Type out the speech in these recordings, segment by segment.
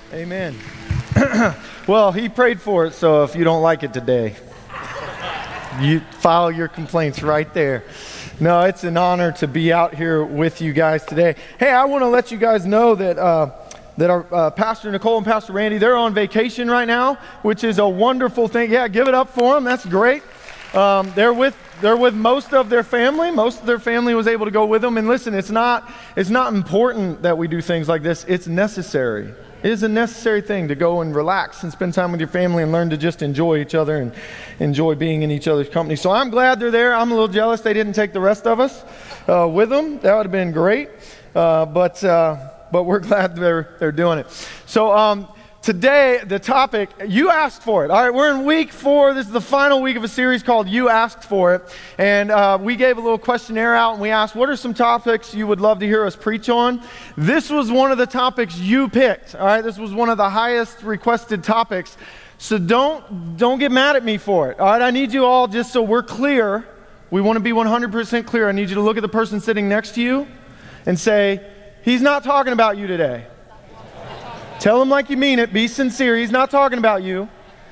Amen. Well, he prayed for it, so if you don't like it today, you file your complaints right there. No, it's an honor to be out here with you guys today. Hey, I want to let you guys know that our Pastor Nicole and Pastor Randy, they're on vacation right now, which is a wonderful thing. Yeah, give it up for them. That's great. They're with most of their family. Most of their family was able to go with them. And listen, it's not important that we do things like this. It's necessary. It is a necessary thing to go and relax and spend time with your family and learn to just enjoy each other and enjoy being in each other's company. So I'm glad they're there. I'm a little jealous they didn't take the rest of us with them. That would have been great. But we're glad they're doing it. So today, the topic, you asked for it. All right, we're in week 4. This is the final week of a series called You Asked For It. And we gave a little questionnaire out and we asked, what are some topics you would love to hear us preach on? This was one of the topics you picked. All right, this was one of the highest requested topics. So don't get mad at me for it. All right, I need you all, just so we're clear, we want to be 100% clear. I need you to look at the person sitting next to you and say, he's not talking about you today. Tell him like you mean it. Be sincere. He's not talking about you.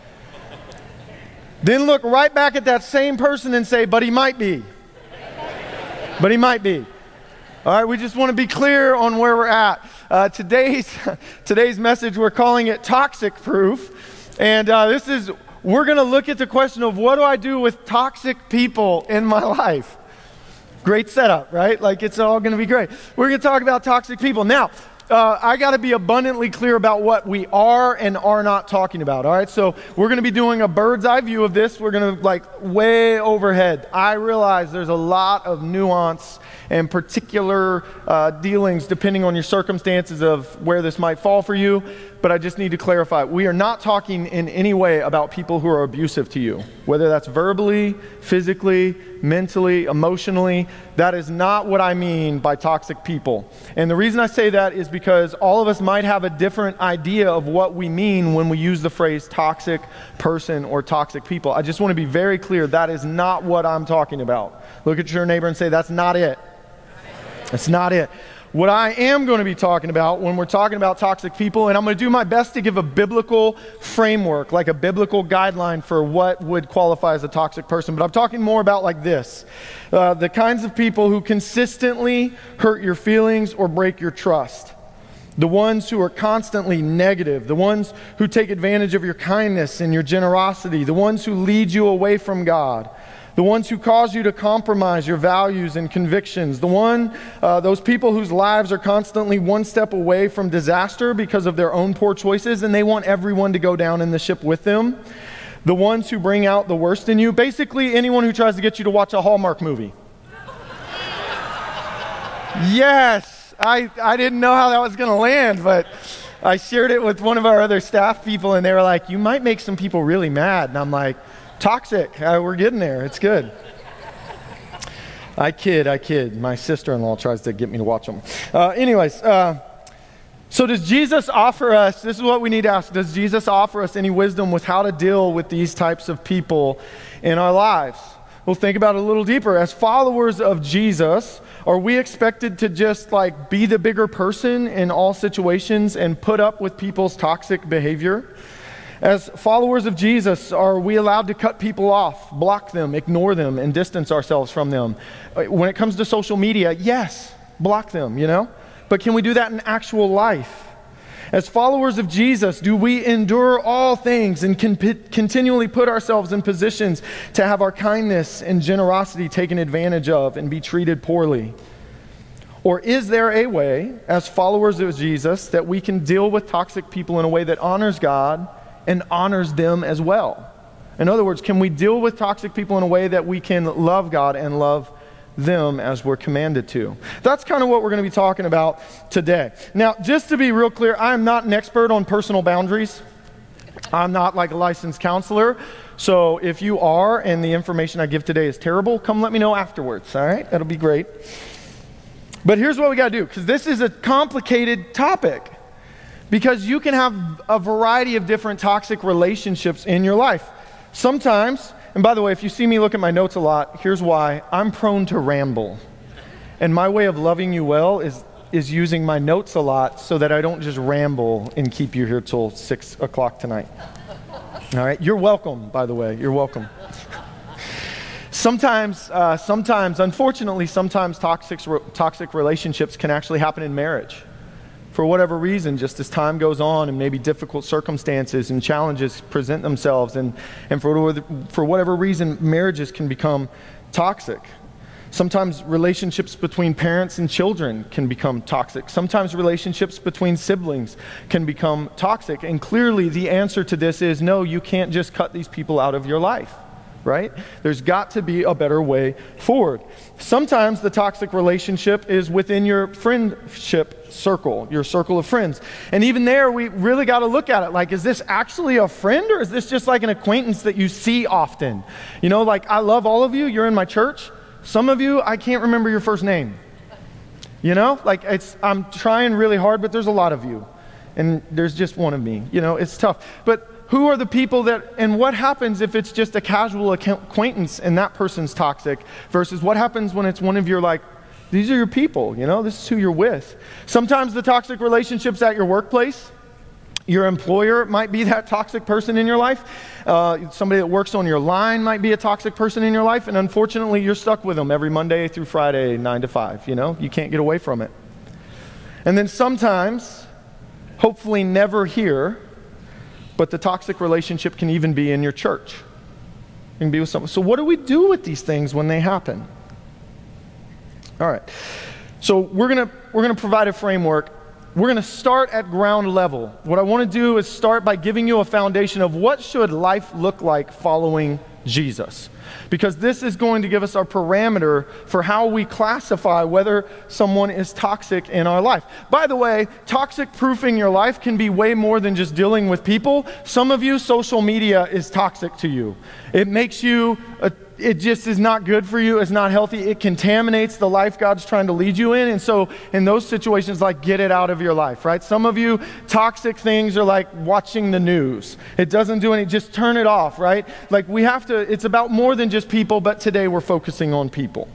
Then look right back at that same person and say, but he might be. But he might be. All right, we just want to be clear on where we're at. Today's message, we're calling it Toxic Proof. And we're going to look at the question of what do I do with toxic people in my life? Great setup, right? Like it's all going to be great. We're going to talk about toxic people. Now, I got to be abundantly clear about what we are and are not talking about, all right? So we're going to be doing a bird's eye view of this. We're going to way overhead. I realize there's a lot of nuance and particular dealings depending on your circumstances of where this might fall for you, but I just need to clarify. We are not talking in any way about people who are abusive to you, whether that's verbally, physically, mentally, emotionally. That is not what I mean by toxic people. And the reason I say that is because all of us might have a different idea of what we mean when we use the phrase toxic person or toxic people. I just want to be very clear, that is not what I'm talking about. Look at your neighbor and say, that's not it. That's not it. What I am going to be talking about when we're talking about toxic people, and I'm going to do my best to give a biblical framework, like a biblical guideline for what would qualify as a toxic person, but I'm talking more about like this. The kinds of people who consistently hurt your feelings or break your trust. The ones who are constantly negative. The ones who take advantage of your kindness and your generosity. The ones who lead you away from God. The ones who cause you to compromise your values and convictions. Those people whose lives are constantly one step away from disaster because of their own poor choices, and they want everyone to go down in the ship with them. The ones who bring out the worst in you. Basically, anyone who tries to get you to watch a Hallmark movie. Yes, I didn't know how that was going to land, but I shared it with one of our other staff people, and they were like, you might make some people really mad. And I'm like, toxic. We're getting there. It's good. I kid. My sister-in-law tries to get me to watch them. So does Jesus offer us, this is what we need to ask, does Jesus offer us any wisdom with how to deal with these types of people in our lives? We'll think about it a little deeper. As followers of Jesus, are we expected to just be the bigger person in all situations and put up with people's toxic behavior? As followers of Jesus, are we allowed to cut people off, block them, ignore them, and distance ourselves from them? When it comes to social media, yes, block them, But can we do that in actual life? As followers of Jesus, do we endure all things and continually put ourselves in positions to have our kindness and generosity taken advantage of and be treated poorly? Or is there a way, as followers of Jesus, that we can deal with toxic people in a way that honors God and honors them as well? In other words, can we deal with toxic people in a way that we can love God and love them as we're commanded to? That's kind of what we're going to be talking about today. Now, just to be real clear, I'm not an expert on personal boundaries. I'm not like a licensed counselor. So if you are and the information I give today is terrible, come let me know afterwards, all right? That'll be great. But here's what we got to do, because this is a complicated topic. Because you can have a variety of different toxic relationships in your life. Sometimes, and by the way, if you see me look at my notes a lot, here's why. I'm prone to ramble. And my way of loving you well is is using my notes a lot so that I don't just ramble and keep you here till 6 o'clock tonight. All right? You're welcome, by the way. You're welcome. Sometimes, unfortunately, toxic relationships can actually happen in marriage. For whatever reason, just as time goes on and maybe difficult circumstances and challenges present themselves, and for whatever reason, marriages can become toxic. Sometimes relationships between parents and children can become toxic. Sometimes relationships between siblings can become toxic. And clearly the answer to this is no, you can't just cut these people out of your life, right? There's got to be a better way forward. Sometimes the toxic relationship is within your friendship circle, your circle of friends. And even there, we really got to look at it like, is this actually a friend or is this just like an acquaintance that you see often? You know, like I love all of you. You're in my church. Some of you, I can't remember your first name. You know, like I'm trying really hard, but there's a lot of you. And there's just one of me. You know, it's tough. But who are the people and what happens if it's just a casual acquaintance and that person's toxic versus what happens when it's one of your these are your people, you know, this is who you're with. Sometimes the toxic relationships at your workplace. Your employer might be that toxic person in your life. Somebody that works on your line might be a toxic person in your life. And unfortunately, you're stuck with them every Monday through Friday, 9 to 5. You know, you can't get away from it. And then sometimes, hopefully never here, but the toxic relationship can even be in your church. It can be with someone. So what do we do with these things when they happen? All right. So we're gonna provide a framework. We're going to start at ground level. What I want to do is start by giving you a foundation of what should life look like following Jesus. Because this is going to give us our parameter for how we classify whether someone is toxic in our life. By the way, toxic proofing your life can be way more than just dealing with people. Some of you, social media is toxic to you. It makes you it just is not good for you. It's not healthy. It contaminates the life God's trying to lead you in. And so in those situations, get it out of your life, right? Some of you, toxic things are like watching the news. It doesn't do any, just turn it off, right? It's about more than just people, but today we're focusing on people.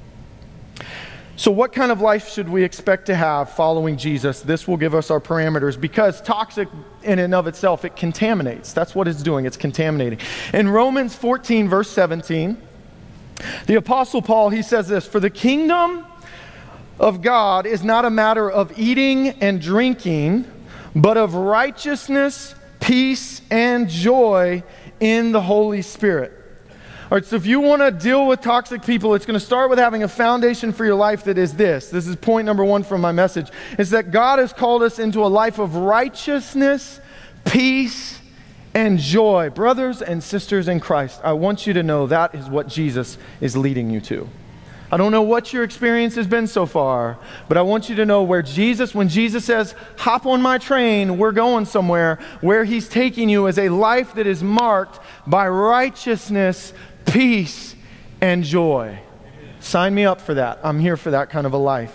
So what kind of life should we expect to have following Jesus? This will give us our parameters because toxic in and of itself, it contaminates. That's what it's doing. It's contaminating. In Romans 14, verse 17, the Apostle Paul, he says this, "For the kingdom of God is not a matter of eating and drinking, but of righteousness, peace, and joy in the Holy Spirit." All right, so if you want to deal with toxic people, it's going to start with having a foundation for your life that is this. This is point number 1 from my message. Is that God has called us into a life of righteousness, peace, and joy. Brothers and sisters in Christ, I want you to know that is what Jesus is leading you to. I don't know what your experience has been so far, but I want you to know when Jesus says, hop on my train, we're going somewhere, where he's taking you is a life that is marked by righteousness, peace, and joy. Sign me up for that. I'm here for that kind of a life.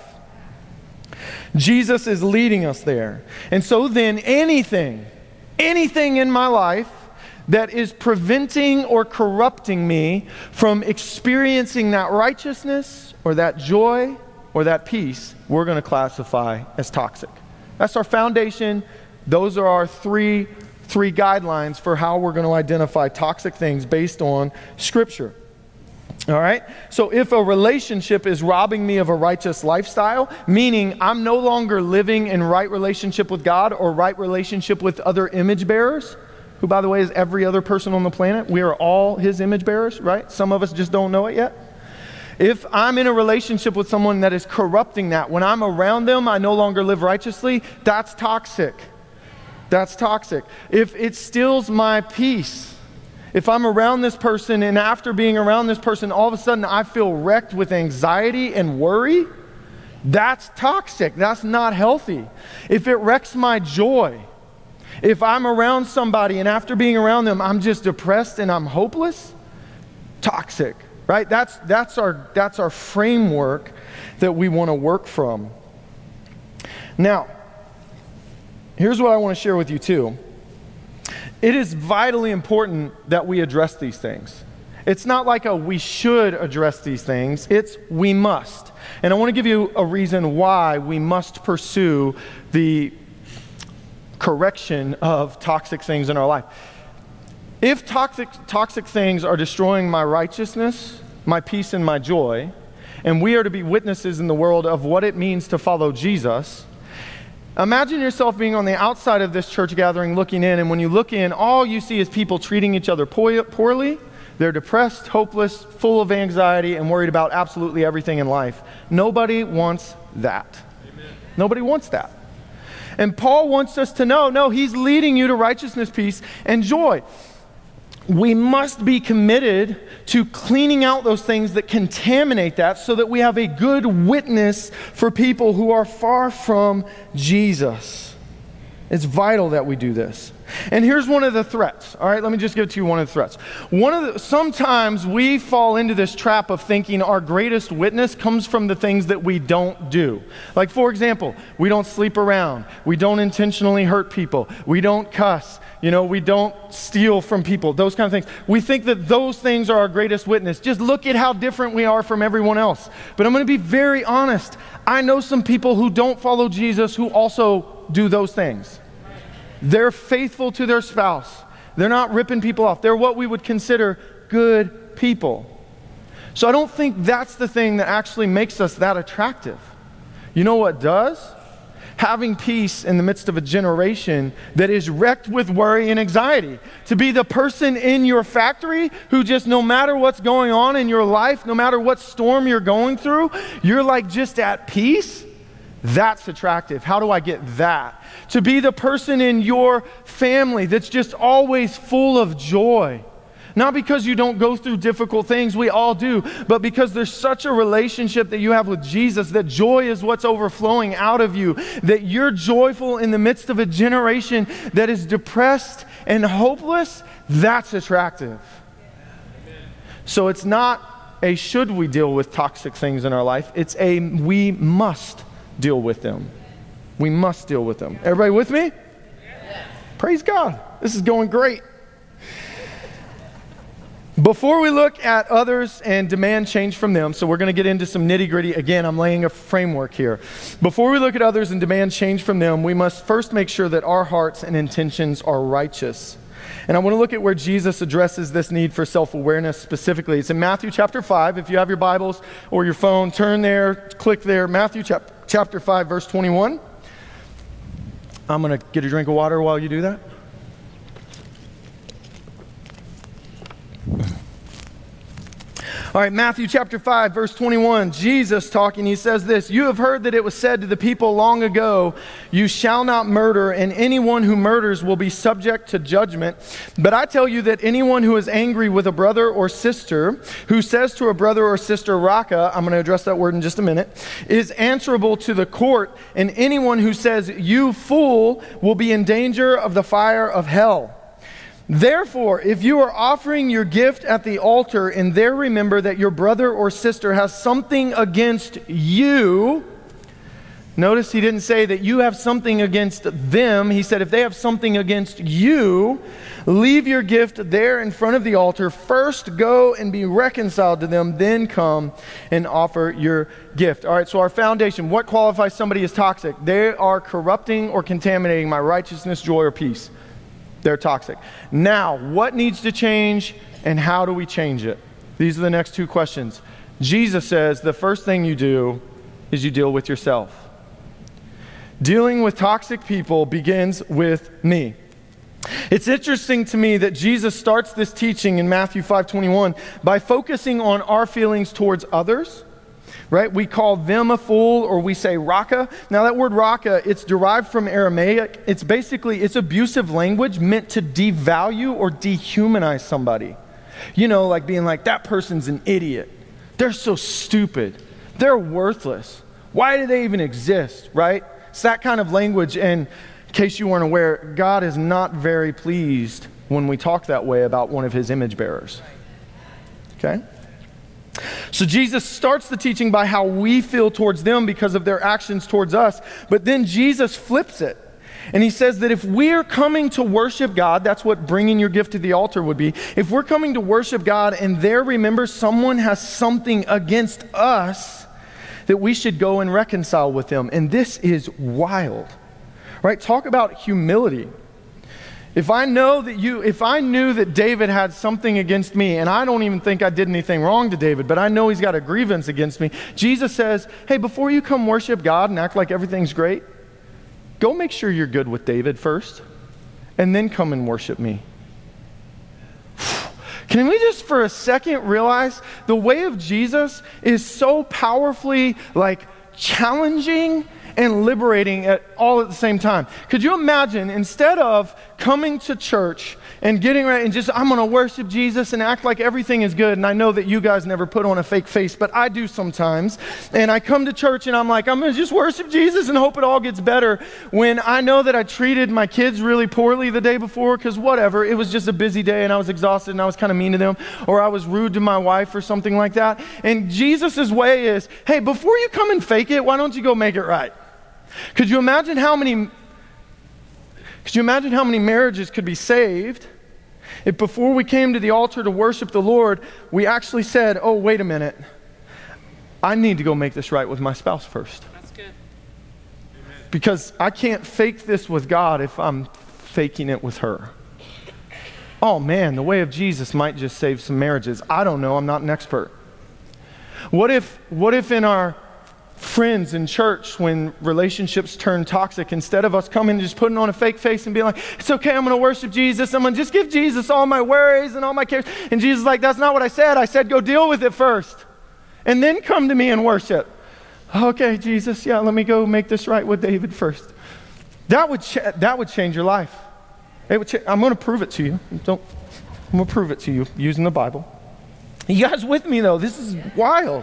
Jesus is leading us there. And so then anything in my life that is preventing or corrupting me from experiencing that righteousness or that joy or that peace, we're going to classify as toxic. That's our foundation. Those are our three guidelines for how we're going to identify toxic things based on Scripture. All right? So if a relationship is robbing me of a righteous lifestyle, meaning I'm no longer living in right relationship with God or right relationship with other image bearers, who, by the way, is every other person on the planet. We are all his image bearers, right? Some of us just don't know it yet. If I'm in a relationship with someone that is corrupting that, when I'm around them, I no longer live righteously, that's toxic. That's toxic. If it steals my peace, if I'm around this person and after being around this person, all of a sudden I feel wrecked with anxiety and worry, that's toxic. That's not healthy. If it wrecks my joy, if I'm around somebody and after being around them, I'm just depressed and I'm hopeless, toxic, right? That's our framework that we want to work from. Now, here's what I want to share with you too. It is vitally important that we address these things. It's not like a we should address these things. It's we must. And I want to give you a reason why we must pursue the correction of toxic things in our life. If toxic things are destroying my righteousness, my peace, and my joy, and we are to be witnesses in the world of what it means to follow Jesus, imagine yourself being on the outside of this church gathering looking in, and when you look in, all you see is people treating each other poorly. They're depressed, hopeless, full of anxiety, and worried about absolutely everything in life. Nobody wants that. Amen. Nobody wants that. And Paul wants us to know, no, he's leading you to righteousness, peace, and joy. We must be committed to cleaning out those things that contaminate that so that we have a good witness for people who are far from Jesus. It's vital that we do this. And here's one of the threats. All right, let me just give it to you one of the threats. Sometimes we fall into this trap of thinking our greatest witness comes from the things that we don't do. Like, for example, we don't sleep around. We don't intentionally hurt people. We don't cuss. We don't steal from people. Those kind of things. We think that those things are our greatest witness. Just look at how different we are from everyone else. But I'm going to be very honest. I know some people who don't follow Jesus who also do those things. They're faithful to their spouse. They're not ripping people off. They're what we would consider good people. So I don't think that's the thing that actually makes us that attractive. You know what does? Having peace in the midst of a generation that is wrecked with worry and anxiety. To be the person in your factory who just, no matter what's going on in your life, no matter what storm you're going through, you're like just at peace. That's attractive. How do I get that? To be the person in your family that's just always full of joy. Not because you don't go through difficult things, we all do, but because there's such a relationship that you have with Jesus, that joy is what's overflowing out of you, that you're joyful in the midst of a generation that is depressed and hopeless. That's attractive. So it's not a should we deal with toxic things in our life, it's a we must deal with them. We must deal with them. Everybody with me? Yes. Praise God. This is going great. Before we look at others and demand change from them, so we're going to get into some nitty-gritty. Again, I'm laying a framework here. Before we look at others and demand change from them, we must first make sure that our hearts and intentions are righteous. And I want to look at where Jesus addresses this need for self-awareness specifically. It's in Matthew chapter 5. If you have your Bibles or your phone, turn there, click there. Matthew chapter 5, verse 21. I'm going to get a drink of water while you do that. All right, Matthew chapter 5, verse 21, Jesus talking, he says this, "You have heard that it was said to the people long ago, 'You shall not murder, and anyone who murders will be subject to judgment.' But I tell you that anyone who is angry with a brother or sister, who says to a brother or sister, 'Raka,'" I'm going to address that word in just a minute, "is answerable to the court, and anyone who says, 'You fool,' will be in danger of the fire of hell. Therefore, if you are offering your gift at the altar and there remember that your brother or sister has something against you," notice he didn't say that you have something against them. He said if they have something against you, leave your gift there in front of the altar. First go and be reconciled to them, then come and offer your gift. All right, so our foundation, what qualifies somebody as toxic? They are corrupting or contaminating my righteousness, joy, or peace. They're toxic. Now, what needs to change and how do we change it? These are the next two questions. Jesus says the first thing you do is you deal with yourself. Dealing with toxic people begins with me. It's interesting to me that Jesus starts this teaching in Matthew 5:21 by focusing on our feelings towards others. Right? We call them a fool, or we say raka. Now that word raka, it's derived from Aramaic. It's abusive language meant to devalue or dehumanize somebody. Like being like, that person's an idiot. They're so stupid. They're worthless. Why do they even exist? Right? It's that kind of language. And in case you weren't aware, God is not very pleased when we talk that way about one of his image bearers. Okay? So Jesus starts the teaching by how we feel towards them because of their actions towards us. But then Jesus flips it. And he says that if we're coming to worship God, that's what bringing your gift to the altar would be. If we're coming to worship God and there, remember, someone has something against us, that we should go and reconcile with them. And this is wild, right? Talk about humility. If I knew that David had something against me, and I don't even think I did anything wrong to David, but I know he's got a grievance against me, Jesus says, hey, before you come worship God and act like everything's great, go make sure you're good with David first, and then come and worship me. Can we just for a second realize the way of Jesus is so powerfully challenging and liberating all at the same time? Could you imagine, instead of coming to church and getting ready and just, I'm going to worship Jesus and act like everything is good, and I know that you guys never put on a fake face, but I do sometimes, and I come to church and I'm like, I'm going to just worship Jesus and hope it all gets better, when I know that I treated my kids really poorly the day before because whatever, it was just a busy day and I was exhausted and I was kind of mean to them, or I was rude to my wife or something like that. And Jesus' way is, hey, before you come and fake it, why don't you go make it right? Could you imagine how many marriages could be saved if before we came to the altar to worship the Lord, we actually said, oh, wait a minute, I need to go make this right with my spouse first. That's good. Because I can't fake this with God if I'm faking it with her. Oh man, the way of Jesus might just save some marriages. I don't know, I'm not an expert. What if in our friends in church, when relationships turn toxic, instead of us coming and just putting on a fake face and being like, it's okay, I'm going to worship Jesus, I'm going to just give Jesus all my worries and all my cares, and Jesus is like, that's not what I said. I said go deal with it first and then come to me and worship. Okay, Jesus, yeah, let me go make this right with David first. That would change your life. I'm going to prove it to you. I'm going to prove it to you using the Bible. You guys with me though? This is wild.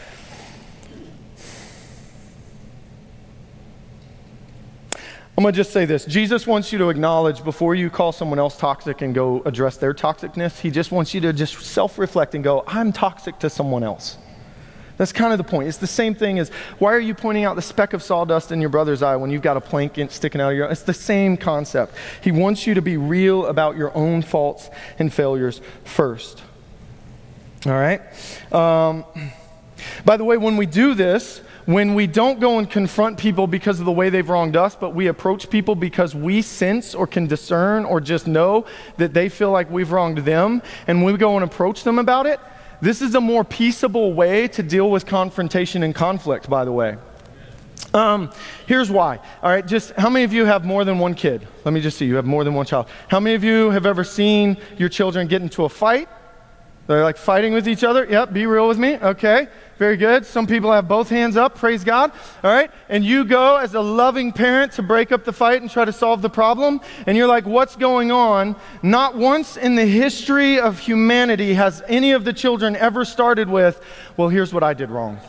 I'm going to just say this. Jesus wants you to acknowledge before you call someone else toxic and go address their toxicness, he just wants you to just self-reflect and go, I'm toxic to someone else. That's kind of the point. It's the same thing as, why are you pointing out the speck of sawdust in your brother's eye when you've got a plank sticking out of your eye? It's the same concept. He wants you to be real about your own faults and failures first. All right? By the way, when we do this, when we don't go and confront people because of the way they've wronged us, but we approach people because we sense or can discern or just know that they feel like we've wronged them, and we go and approach them about it, this is a more peaceable way to deal with confrontation and conflict, by the way. Here's why. All right, just how many of you have more than one kid? Let me just see. You have more than one child. How many of you have ever seen your children get into a fight? They're like fighting with each other. Yep, be real with me. Okay, very good. Some people have both hands up. Praise God. All right, and you go as a loving parent to break up the fight and try to solve the problem. And you're like, what's going on? Not once in the history of humanity has any of the children ever started with, well, here's what I did wrong.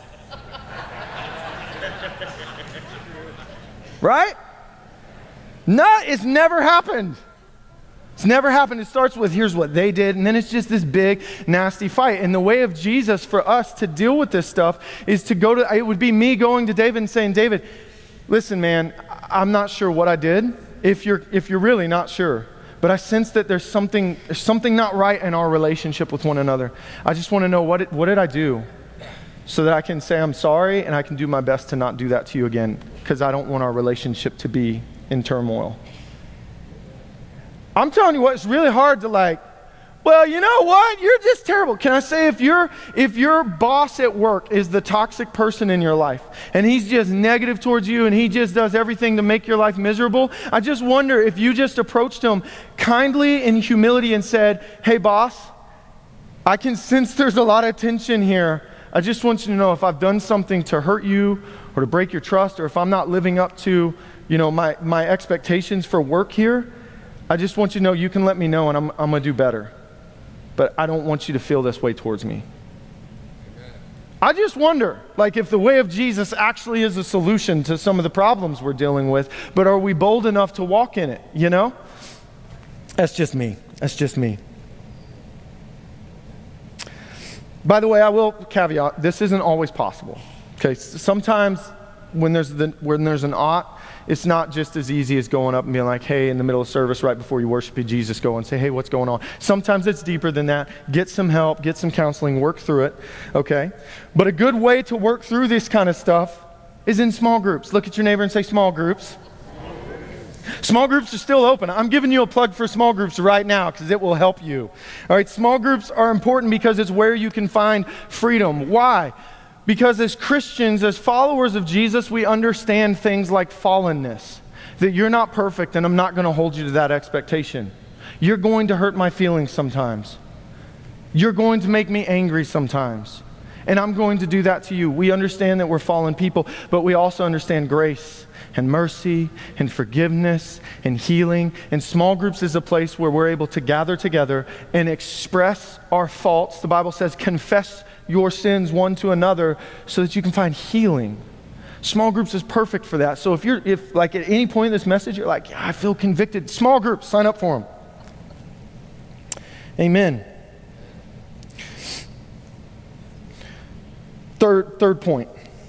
Right? No, it's never happened. It's never happened. It starts with, here's what they did, and then it's just this big, nasty fight. And the way of Jesus for us to deal with this stuff is to go to, it would be me going to David and saying, David, listen, man, I'm not sure what I did, if you're really not sure. But I sense that there's something not right in our relationship with one another. I just want to know, what did I do? So that I can say I'm sorry, and I can do my best to not do that to you again, because I don't want our relationship to be in turmoil. I'm telling you what, it's really hard to well, you know what? You're just terrible. Can I say, if your boss at work is the toxic person in your life, and he's just negative towards you, and he just does everything to make your life miserable, I just wonder if you just approached him kindly in humility and said, hey boss, I can sense there's a lot of tension here. I just want you to know if I've done something to hurt you or to break your trust, or if I'm not living up to, my expectations for work here, I just want you to know you can let me know, and I'm going to do better. But I don't want you to feel this way towards me. Amen. I just wonder, if the way of Jesus actually is a solution to some of the problems we're dealing with, but are we bold enough to walk in it, That's just me. By the way, I will caveat, this isn't always possible. Okay, sometimes when there's an ought, it's not just as easy as going up and being like, hey, in the middle of service, right before you worship Jesus, go and say, hey, what's going on? Sometimes it's deeper than that. Get some help, get some counseling, work through it, okay? But a good way to work through this kind of stuff is in small groups. Look at your neighbor and say, small groups. Small groups are still open. I'm giving you a plug for small groups right now because it will help you. All right, small groups are important because it's where you can find freedom. Why? Because as Christians, as followers of Jesus, we understand things like fallenness. That you're not perfect and I'm not going to hold you to that expectation. You're going to hurt my feelings sometimes. You're going to make me angry sometimes. And I'm going to do that to you. We understand that we're fallen people, but we also understand grace and mercy and forgiveness and healing. And small groups is a place where we're able to gather together and express our faults. The Bible says, confess your sins one to another so that you can find healing. Small groups is perfect for that. So if like at any point in this message, you're like, yeah, I feel convicted. Small groups, sign up for them. Amen. Third point.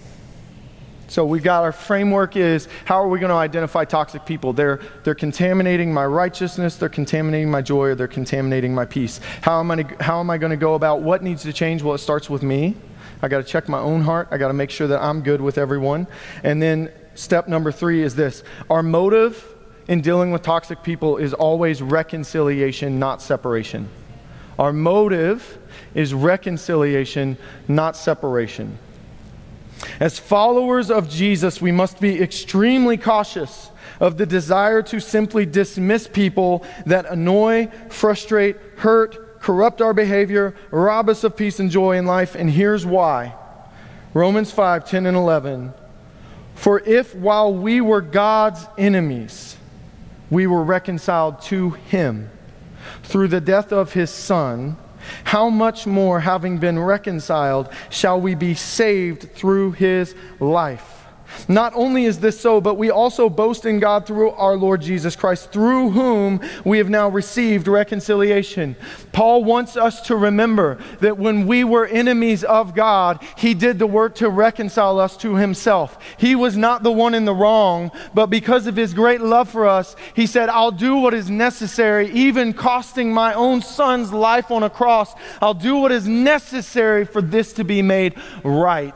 So we've got our framework is, how are we going to identify toxic people? They're contaminating my righteousness, they're contaminating my joy, or they're contaminating my peace. How am I going to go about what needs to change? Well, it starts with me. I got to check my own heart. I got to make sure that I'm good with everyone. And then step number 3 is this. Our motive in dealing with toxic people is always reconciliation, not separation. Our motive is reconciliation, not separation. As followers of Jesus, we must be extremely cautious of the desire to simply dismiss people that annoy, frustrate, hurt, corrupt our behavior, rob us of peace and joy in life. And here's why. Romans 5:10 and 11. For if while we were God's enemies, we were reconciled to Him through the death of His Son, how much more, having been reconciled, shall we be saved through His life? Not only is this so, but we also boast in God through our Lord Jesus Christ, through whom we have now received reconciliation. Paul wants us to remember that when we were enemies of God, He did the work to reconcile us to Himself. He was not the one in the wrong, but because of His great love for us, He said, I'll do what is necessary, even costing my own Son's life on a cross. I'll do what is necessary for this to be made right.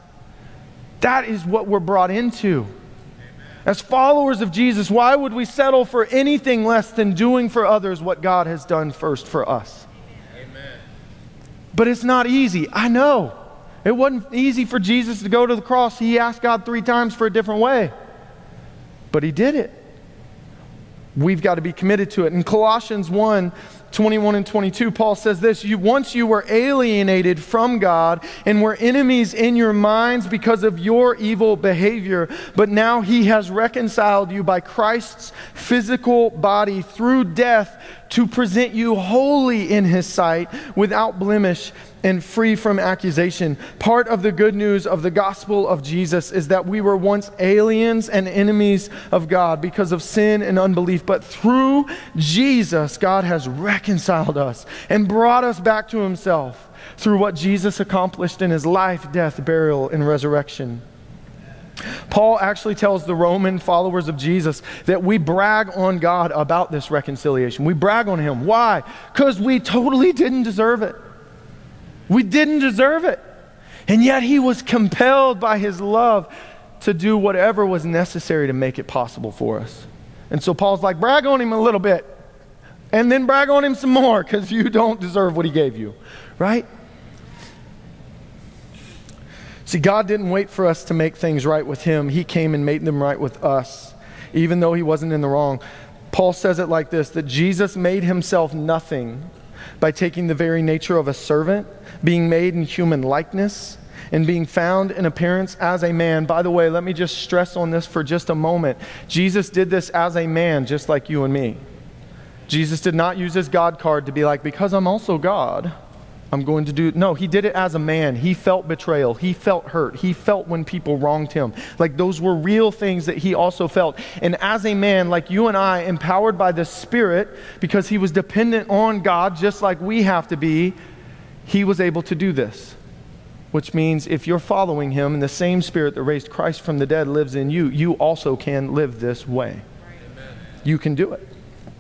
That is what we're brought into. Amen. As followers of Jesus, why would we settle for anything less than doing for others what God has done first for us? Amen. But it's not easy. I know. It wasn't easy for Jesus to go to the cross. He asked God 3 times for a different way. But He did it. We've got to be committed to it. In Colossians 1:21 and 22, Paul says this, once you were alienated from God and were enemies in your minds because of your evil behavior, but now He has reconciled you by Christ's physical body through death to present you holy in His sight, without blemish and free from accusation. Part of the good news of the gospel of Jesus is that we were once aliens and enemies of God because of sin and unbelief, but through Jesus, God has reconciled us and brought us back to Himself through what Jesus accomplished in His life, death, burial, and resurrection. Paul actually tells the Roman followers of Jesus that we brag on God about this reconciliation. We brag on Him. Why? Because we totally didn't deserve it. We didn't deserve it. And yet He was compelled by His love to do whatever was necessary to make it possible for us. And so Paul's like, brag on Him a little bit. And then brag on Him some more, because you don't deserve what He gave you. Right? See, God didn't wait for us to make things right with Him. He came and made them right with us, even though He wasn't in the wrong. Paul says it like this, that Jesus made Himself nothing by taking the very nature of a servant, being made in human likeness, and being found in appearance as a man. By the way, let me just stress on this for just a moment. Jesus did this as a man, just like you and me. Jesus did not use His God card to be like, because I'm also God, I'm going to do... No, He did it as a man. He felt betrayal. He felt hurt. He felt when people wronged Him. Like, those were real things that He also felt. And as a man, like you and I, empowered by the Spirit, because He was dependent on God, just like we have to be, He was able to do this which means if you're following him and the same Spirit that raised Christ from the dead lives in you, you also can live this way. Amen. You can do it.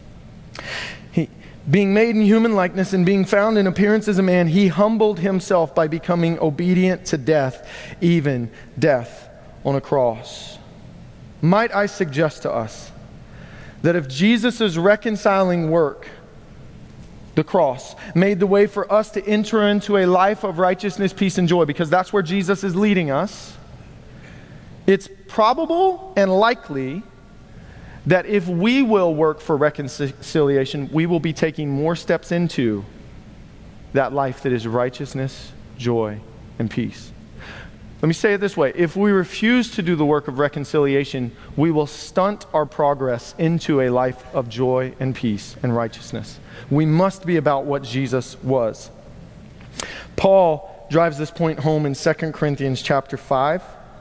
Being made in human likeness and being found in appearance as a man, he humbled himself by becoming obedient to death, even death on a cross. Might I suggest to us that if Jesus' reconciling work, the cross, made the way for us to enter into a life of righteousness, peace, and joy, because that's where Jesus is leading us, it's probable and likely that if we will work for reconciliation, we will be taking more steps into that life that is righteousness, joy, and peace. Let me say it this way. If we refuse to do the work of reconciliation, we will stunt our progress into a life of joy and peace and righteousness. We must be about what Jesus was. Paul drives this point home in 2 Corinthians chapter 5.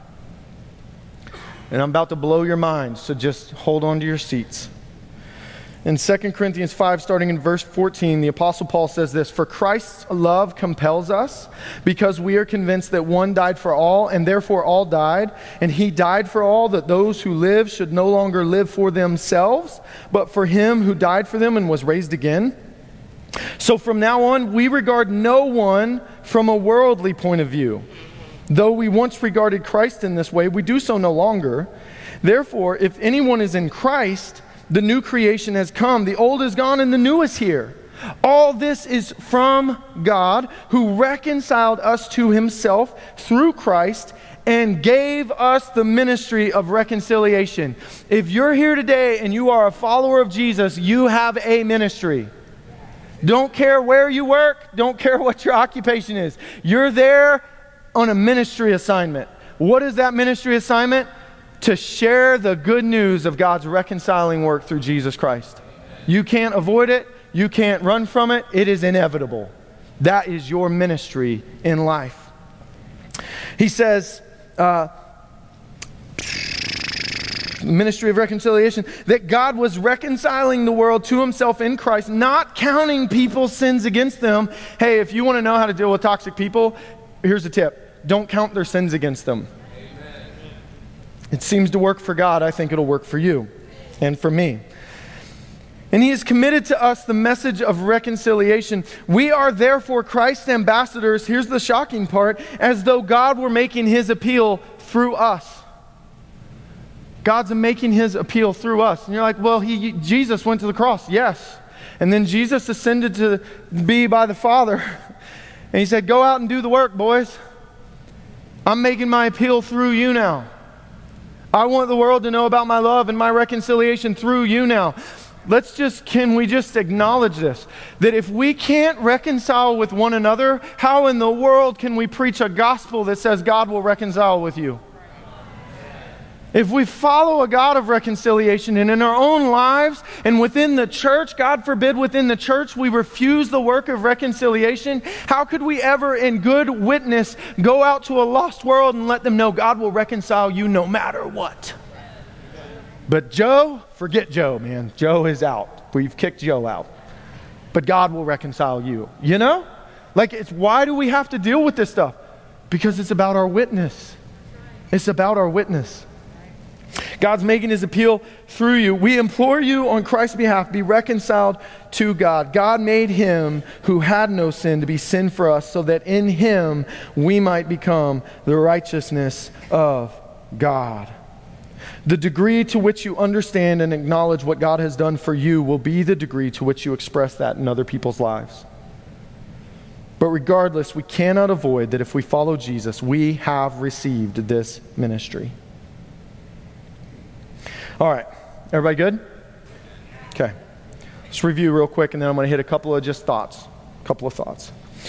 And I'm about to blow your mind, so just hold on to your seats. In 2 Corinthians 5, starting in verse 14, the Apostle Paul says this, "For Christ's love compels us, because we are convinced that one died for all, and therefore all died. And he died for all, that those who live should no longer live for themselves, but for him who died for them and was raised again. So from now on, we regard no one from a worldly point of view. Though we once regarded Christ in this way, we do so no longer. Therefore, if anyone is in Christ, the new creation has come. The old is gone and the new is here. All this is from God, who reconciled us to himself through Christ and gave us the ministry of reconciliation." If you're here today and you are a follower of Jesus, you have a ministry. Don't care where you work. Don't care what your occupation is. You're there on a ministry assignment. What is that ministry assignment? To share the good news of God's reconciling work through Jesus Christ. You can't avoid it. You can't run from it. It is inevitable. That is your ministry in life. He says, ministry of reconciliation, that God was reconciling the world to himself in Christ, not counting people's sins against them. Hey, if you want to know how to deal with toxic people, here's a tip. Don't count their sins against them. Amen. It seems to work for God. I think it'll work for you and for me. And he has committed to us the message of reconciliation. We are therefore Christ's ambassadors, here's the shocking part, as though God were making his appeal through us. God's making his appeal through us. And you're like, well, Jesus went to the cross. Yes. And then Jesus ascended to be by the Father. And he said, go out and do the work, boys. I'm making my appeal through you now. I want the world to know about my love and my reconciliation through you now. Can we just acknowledge this? That if we can't reconcile with one another, how in the world can we preach a gospel that says God will reconcile with you? If we follow a God of reconciliation and in our own lives and within the church, God forbid within the church, we refuse the work of reconciliation, how could we ever in good witness go out to a lost world and let them know God will reconcile you no matter what? But Joe, forget Joe, man. Joe is out. We've kicked Joe out. But God will reconcile you. You know? Why do we have to deal with this stuff? Because it's about our witness. It's about our witness. God's making his appeal through you. We implore you on Christ's behalf, be reconciled to God. God made him who had no sin to be sin for us, so that in him we might become the righteousness of God. The degree to which you understand and acknowledge what God has done for you will be the degree to which you express that in other people's lives. But regardless, we cannot avoid that if we follow Jesus, we have received this ministry. All right, everybody good? Okay, let's review real quick, and then I'm going to hit a couple of thoughts.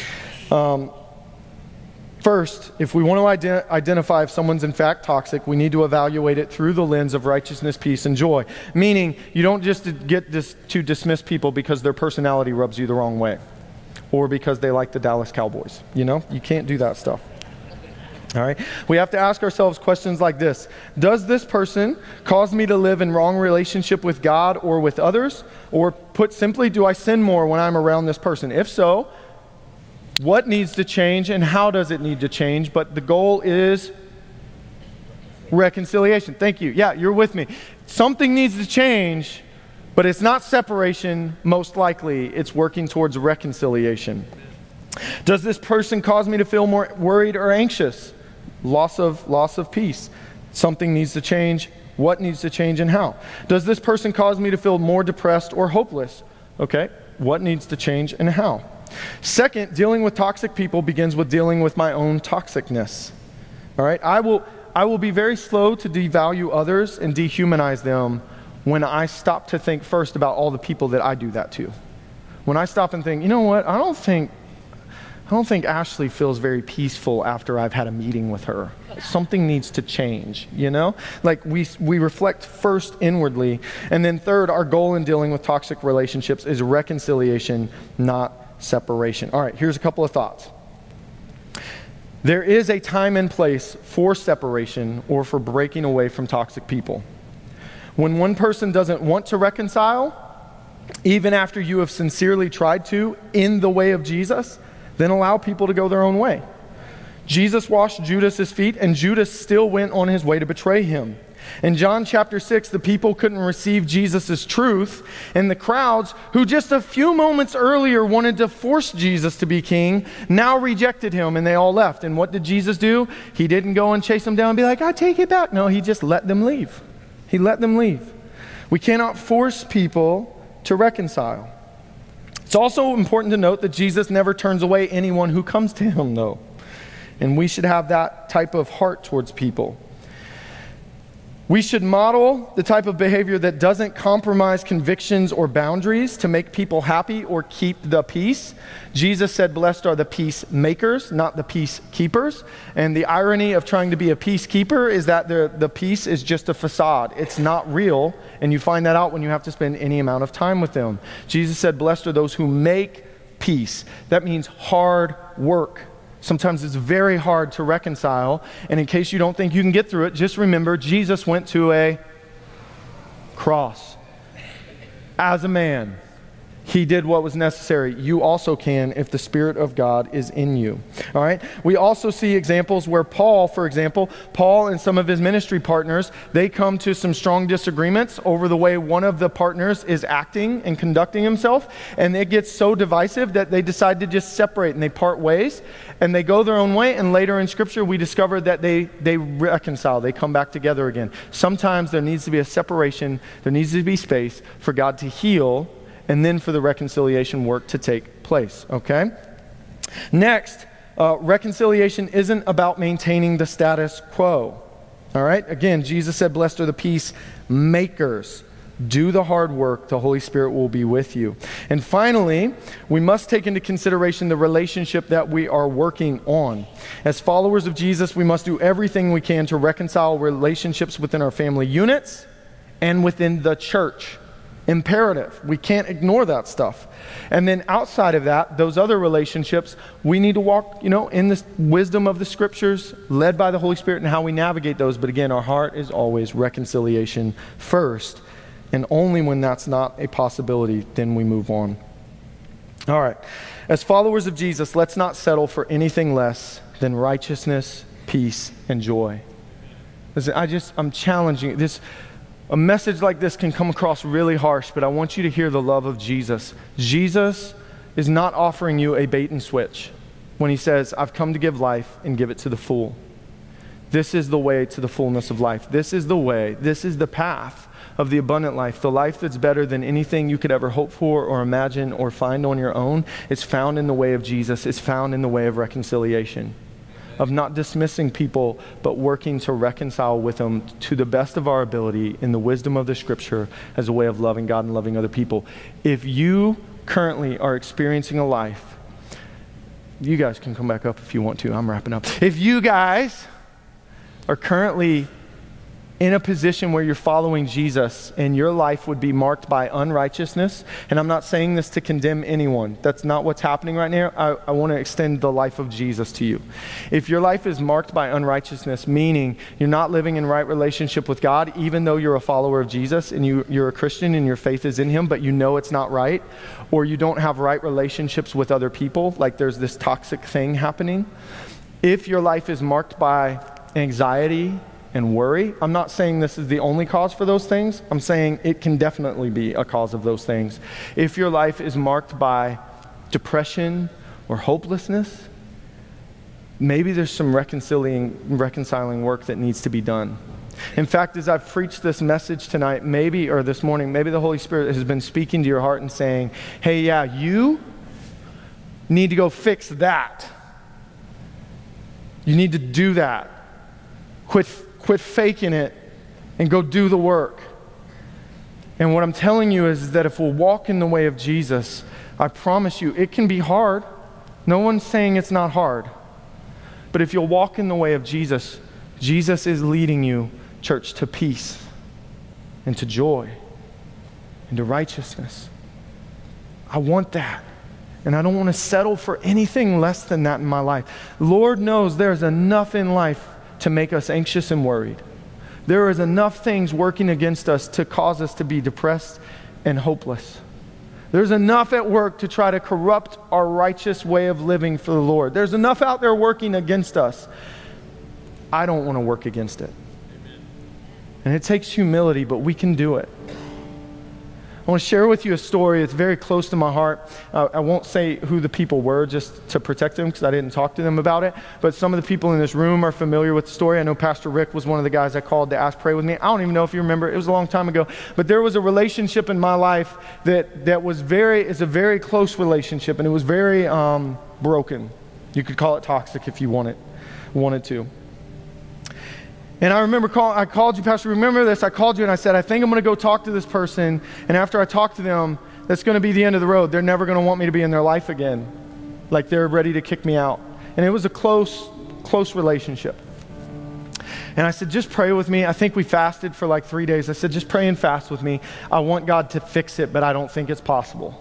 First, if we want to identify if someone's in fact toxic, we need to evaluate it through the lens of righteousness, peace, and joy. Meaning, you don't just get to dismiss people because their personality rubs you the wrong way, or because they like the Dallas Cowboys. You know, you can't do that stuff. All right. We have to ask ourselves questions like this. Does this person cause me to live in wrong relationship with God or with others? Or put simply, do I sin more when I'm around this person? If so, what needs to change and how does it need to change, but the goal is reconciliation. Thank you. Yeah, you're with me. Something needs to change, but it's not separation, most likely. It's working towards reconciliation. Does this person cause me to feel more worried or anxious? Loss of peace. Something needs to change. What needs to change and how? Does this person cause me to feel more depressed or hopeless? Okay, what needs to change and how? Second, dealing with toxic people begins with dealing with my own toxicness. All right, I will be very slow to devalue others and dehumanize them when I stop to think first about all the people that I do that to. When I stop and think, you know what, I don't think Ashley feels very peaceful after I've had a meeting with her. Something needs to change, you know? Like we reflect first inwardly. And then third, our goal in dealing with toxic relationships is reconciliation, not separation. All right, here's a couple of thoughts. There is a time and place for separation or for breaking away from toxic people. When one person doesn't want to reconcile, even after you have sincerely tried to, in the way of Jesus, then allow people to go their own way. Jesus washed Judas's feet, and Judas still went on his way to betray him. In John chapter 6, the people couldn't receive Jesus' truth, and the crowds, who just a few moments earlier wanted to force Jesus to be king, now rejected him, and they all left. And what did Jesus do? He didn't go and chase them down and be like, I take it back. No, he just let them leave. He let them leave. We cannot force people to reconcile. It's also important to note that Jesus never turns away anyone who comes to him, though. And we should have that type of heart towards people. We should model the type of behavior that doesn't compromise convictions or boundaries to make people happy or keep the peace. Jesus said, blessed are the peacemakers, not the peacekeepers. And the irony of trying to be a peacekeeper is that the peace is just a facade. It's not real, and you find that out when you have to spend any amount of time with them. Jesus said, blessed are those who make peace. That means hard work. Sometimes it's very hard to reconcile. And in case you don't think you can get through it, just remember Jesus went to a cross. As a man, he did what was necessary. You also can if the Spirit of God is in you. All right? We also see examples where Paul, for example, Paul and some of his ministry partners, they come to some strong disagreements over the way one of the partners is acting and conducting himself. And it gets so divisive that they decide to just separate and they part ways. And they go their own way. And later in Scripture, we discover that they reconcile. They come back together again. Sometimes there needs to be a separation. There needs to be space for God to heal and then for the reconciliation work to take place, okay? Next, reconciliation isn't about maintaining the status quo, all right? Again, Jesus said, blessed are the peacemakers. Do the hard work. The Holy Spirit will be with you. And finally, we must take into consideration the relationship that we are working on. As followers of Jesus, we must do everything we can to reconcile relationships within our family units and within the church. Imperative. We can't ignore that stuff. And then outside of that, those other relationships, we need to walk, in the wisdom of the Scriptures, led by the Holy Spirit, and how we navigate those. But again, our heart is always reconciliation first. And only when that's not a possibility, then we move on. All right. As followers of Jesus, let's not settle for anything less than righteousness, peace, and joy. Listen, I'm challenging you. A message like this can come across really harsh, but I want you to hear the love of Jesus. Jesus is not offering you a bait and switch when he says, I've come to give life and give it to the full. This is the way to the fullness of life. This is the way. This is the path of the abundant life, the life that's better than anything you could ever hope for or imagine or find on your own. It's found in the way of Jesus. It's found in the way of reconciliation, of not dismissing people, but working to reconcile with them to the best of our ability in the wisdom of the Scripture as a way of loving God and loving other people. If you currently are experiencing a life, you guys can come back up if you want to. I'm wrapping up. If you guys are currently in a position where you're following Jesus and your life would be marked by unrighteousness, and I'm not saying this to condemn anyone. That's not what's happening right now. I want to extend the life of Jesus to you. If your life is marked by unrighteousness, meaning you're not living in right relationship with God, even though you're a follower of Jesus and you're a Christian and your faith is in him, but you know it's not right, or you don't have right relationships with other people, like there's this toxic thing happening. If your life is marked by anxiety and worry, I'm not saying this is the only cause for those things. I'm saying it can definitely be a cause of those things. If your life is marked by depression or hopelessness, maybe there's some reconciling work that needs to be done. In fact, as I've preached this message tonight, or this morning, maybe the Holy Spirit has been speaking to your heart and saying, hey, yeah, you need to go fix that. You need to do that. Quit faking it and go do the work. And what I'm telling you is that if we'll walk in the way of Jesus, I promise you, it can be hard. No one's saying it's not hard. But if you'll walk in the way of Jesus, Jesus is leading you, church, to peace and to joy and to righteousness. I want that. And I don't want to settle for anything less than that in my life. Lord knows there's enough in life to make us anxious and worried. There is enough things working against us to cause us to be depressed and hopeless. There's enough at work to try to corrupt our righteous way of living for the Lord. There's enough out there working against us. I don't want to work against it. And it takes humility, but we can do it. I want to share with you a story. It's very close to my heart. I won't say who the people were just to protect them because I didn't talk to them about it. But some of the people in this room are familiar with the story. I know Pastor Rick was one of the guys I called to ask pray with me. I don't even know if you remember. It was a long time ago. But there was a relationship in my life that was is a very close relationship, and it was very broken. You could call it toxic if you wanted to. And I remember I called you, Pastor, remember this? I called you and I said, I think I'm going to go talk to this person. And after I talk to them, that's going to be the end of the road. They're never going to want me to be in their life again. Like they're ready to kick me out. And it was a close relationship. And I said, just pray with me. I think we fasted for like 3 days. I said, just pray and fast with me. I want God to fix it, but I don't think it's possible.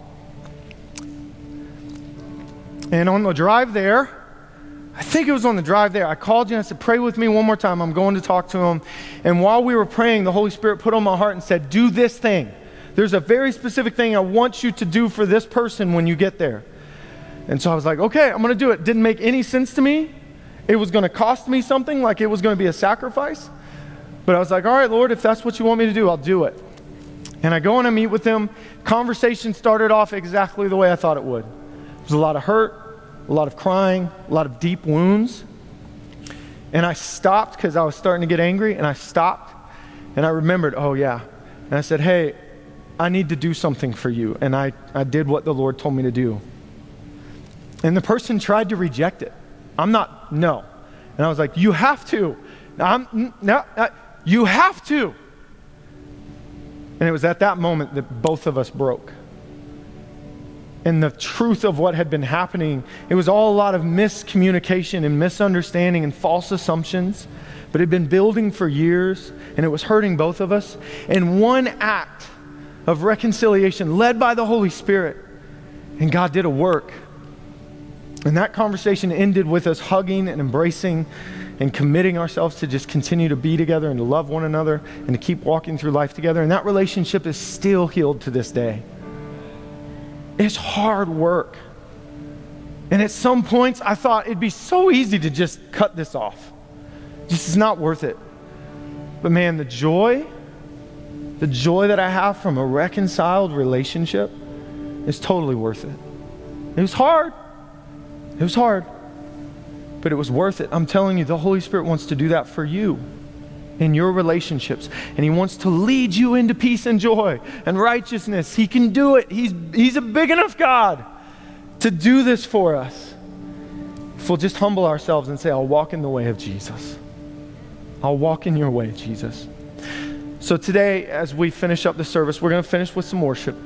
And on the drive there, I think it was on the drive there, I called you and I said, pray with me one more time. I'm going to talk to him. And while we were praying, the Holy Spirit put on my heart and said, do this thing. There's a very specific thing I want you to do for this person when you get there. And so I was like, okay, I'm going to do it. Didn't make any sense to me. It was going to cost me something, like it was going to be a sacrifice. But I was like, all right, Lord, if that's what you want me to do, I'll do it. And I go and I meet with them. Conversation started off exactly the way I thought it would. There was a lot of hurt, a lot of crying, a lot of deep wounds. And I stopped because I was starting to get angry, and I stopped and I remembered, oh yeah. And I said, hey, I need to do something for you. And I did what the Lord told me to do. And the person tried to reject it. No. And I was like, you have to. You have to. And it was at that moment that both of us broke. And the truth of what had been happening, it was all a lot of miscommunication and misunderstanding and false assumptions, but it had been building for years, and it was hurting both of us. And one act of reconciliation led by the Holy Spirit, and God did a work. And that conversation ended with us hugging and embracing and committing ourselves to just continue to be together and to love one another and to keep walking through life together. And that relationship is still healed to this day. It's hard work. And at some points, I thought it'd be so easy to just cut this off. This is not worth it. But man, the joy that I have from a reconciled relationship is totally worth it. It was hard. But it was worth it. I'm telling you, the Holy Spirit wants to do that for you in your relationships. And He wants to lead you into peace and joy and righteousness. He can do it. He's a big enough God to do this for us. If we'll just humble ourselves and say, I'll walk in the way of Jesus. I'll walk in your way, Jesus. So today, as we finish up the service, we're going to finish with some worship.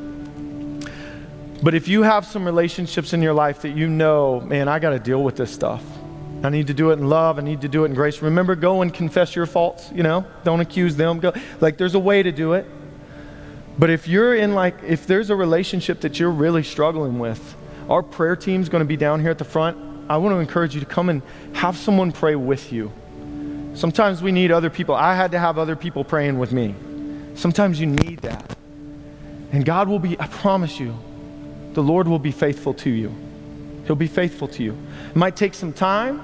But if you have some relationships in your life that you know, man, I got to deal with this stuff. I need to do it in love. I need to do it in grace. Remember, go and confess your faults, Don't accuse them. Go. There's a way to do it. But if there's a relationship that you're really struggling with, our prayer team's going to be down here at the front. I want to encourage you to come and have someone pray with you. Sometimes we need other people. I had to have other people praying with me. Sometimes you need that. And God will I promise you, the Lord will be faithful to you. He'll be faithful to you. It might take some time.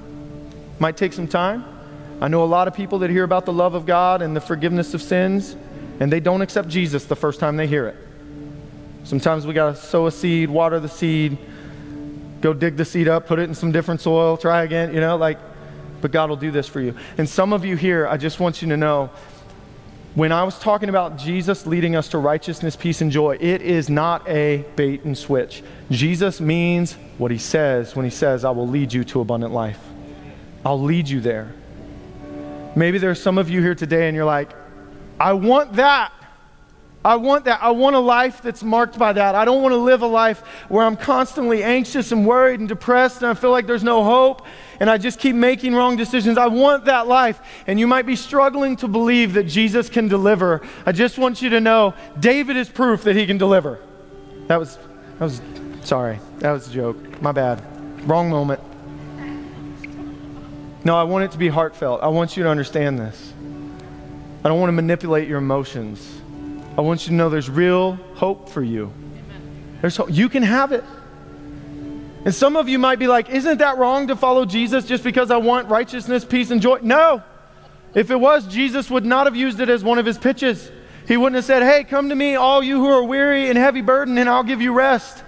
I know a lot of people that hear about the love of God and the forgiveness of sins, and they don't accept Jesus the first time they hear it. Sometimes we got to sow a seed, water the seed, go dig the seed up, put it in some different soil, try again, but God will do this for you. And some of you here, I just want you to know, when I was talking about Jesus leading us to righteousness, peace, and joy, it is not a bait and switch. Jesus means what he says when he says, I will lead you to abundant life. I'll lead you there. Maybe there's some of you here today and you're like, I want that. I want a life that's marked by that. I don't want to live a life where I'm constantly anxious and worried and depressed and I feel like there's no hope and I just keep making wrong decisions. I want that life. And you might be struggling to believe that Jesus can deliver. I just want you to know, David is proof that he can deliver. Sorry, that was a joke. My bad. Wrong moment. No, I want it to be heartfelt. I want you to understand this. I don't want to manipulate your emotions. I want you to know there's real hope for you. There's hope. You can have it. And some of you might be like, isn't that wrong to follow Jesus just because I want righteousness, peace, and joy? No. If it was, Jesus would not have used it as one of his pitches. He wouldn't have said, hey, come to me, all you who are weary and heavy burdened, and I'll give you rest.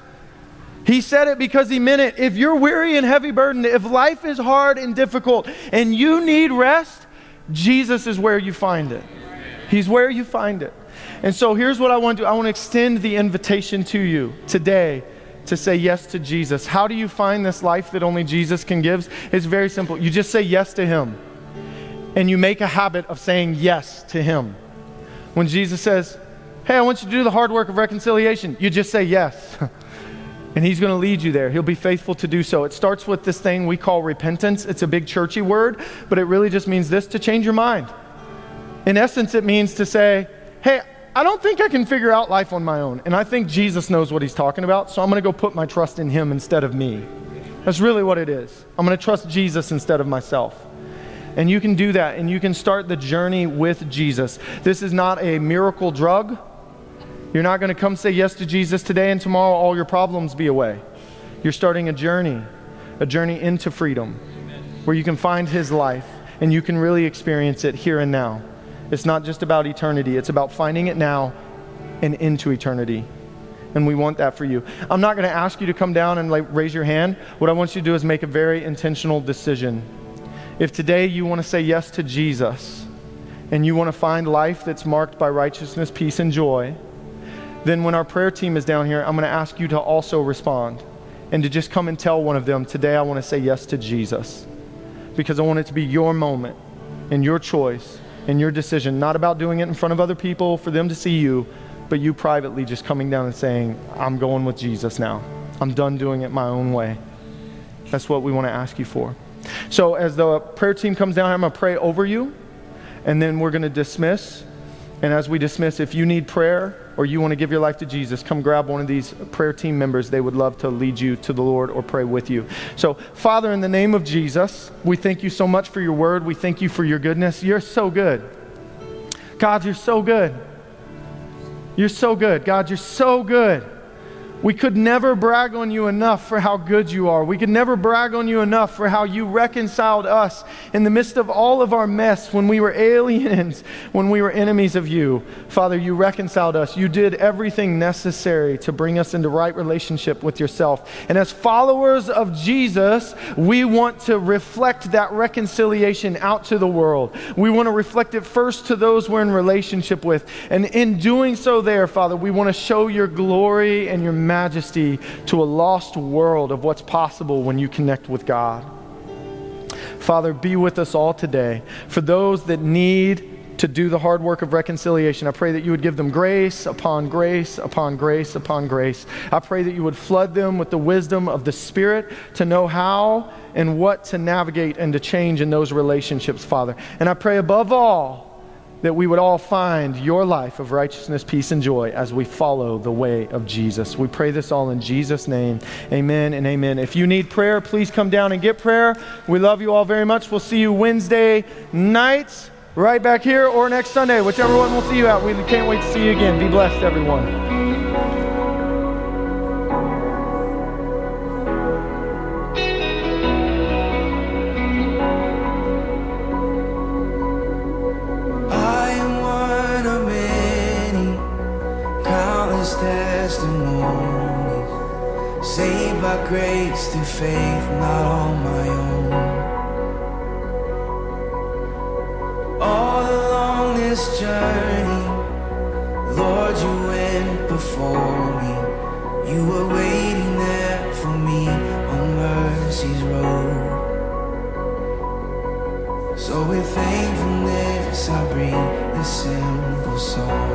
He said it because he meant it. If you're weary and heavy burdened, if life is hard and difficult and you need rest, Jesus is where you find it. He's where you find it. And so here's what I want to do. I want to extend the invitation to you today to say yes to Jesus. How do you find this life that only Jesus can give? It's very simple. You just say yes to him. And you make a habit of saying yes to him. When Jesus says, hey, I want you to do the hard work of reconciliation, you just say yes. And he's going to lead you there. He'll be faithful to do so. It starts with this thing we call repentance. It's a big churchy word, but it really just means this: to change your mind. In essence, it means to say, hey, I don't think I can figure out life on my own. And I think Jesus knows what he's talking about, so I'm going to go put my trust in him instead of me. That's really what it is. I'm going to trust Jesus instead of myself. And you can do that, and you can start the journey with Jesus. This is not a miracle drug. You're not going to come say yes to Jesus today and tomorrow all your problems be away. You're starting a journey into freedom where you can find his life and you can really experience it here and now. It's not just about eternity. It's about finding it now and into eternity. And we want that for you. I'm not going to ask you to come down and raise your hand. What I want you to do is make a very intentional decision. If today you want to say yes to Jesus and you want to find life that's marked by righteousness, peace, and joy, then when our prayer team is down here, I'm going to ask you to also respond and to just come and tell one of them, today I want to say yes to Jesus. Because I want it to be your moment and your choice and your decision, not about doing it in front of other people for them to see you, but you privately just coming down and saying, I'm going with Jesus now. I'm done doing it my own way. That's what we want to ask you for. So as the prayer team comes down, I'm going to pray over you, and then we're going to dismiss. And as we dismiss, if you need prayer or you want to give your life to Jesus, come grab one of these prayer team members. They would love to lead you to the Lord or pray with you. So, Father, in the name of Jesus, we thank you so much for your word. We thank you for your goodness. You're so good. God, you're so good. You're so good. God, you're so good. We could never brag on you enough for how good you are. We could never brag on you enough for how you reconciled us in the midst of all of our mess when we were aliens, when we were enemies of you. Father, you reconciled us. You did everything necessary to bring us into right relationship with yourself. And as followers of Jesus, we want to reflect that reconciliation out to the world. We want to reflect it first to those we're in relationship with. And in doing so there, Father, we want to show your glory and your majesty to a lost world of what's possible when you connect with God. Father, be with us all today. For those that need to do the hard work of reconciliation. I pray that you would give them grace upon grace upon grace upon grace. I pray that you would flood them with the wisdom of the Spirit to know how and what to navigate and to change in those relationships, Father. And I pray above all that we would all find your life of righteousness, peace, and joy as we follow the way of Jesus. We pray this all in Jesus' name. Amen and amen. If you need prayer, please come down and get prayer. We love you all very much. We'll see you Wednesday nights right back here or next Sunday, whichever one we'll see you at. We can't wait to see you again. Be blessed, everyone. Testimonies, saved by grace through faith, not on my own. All along this journey, Lord, you went before me. You were waiting there for me on mercy's road. So with thankfulness I bring this simple song.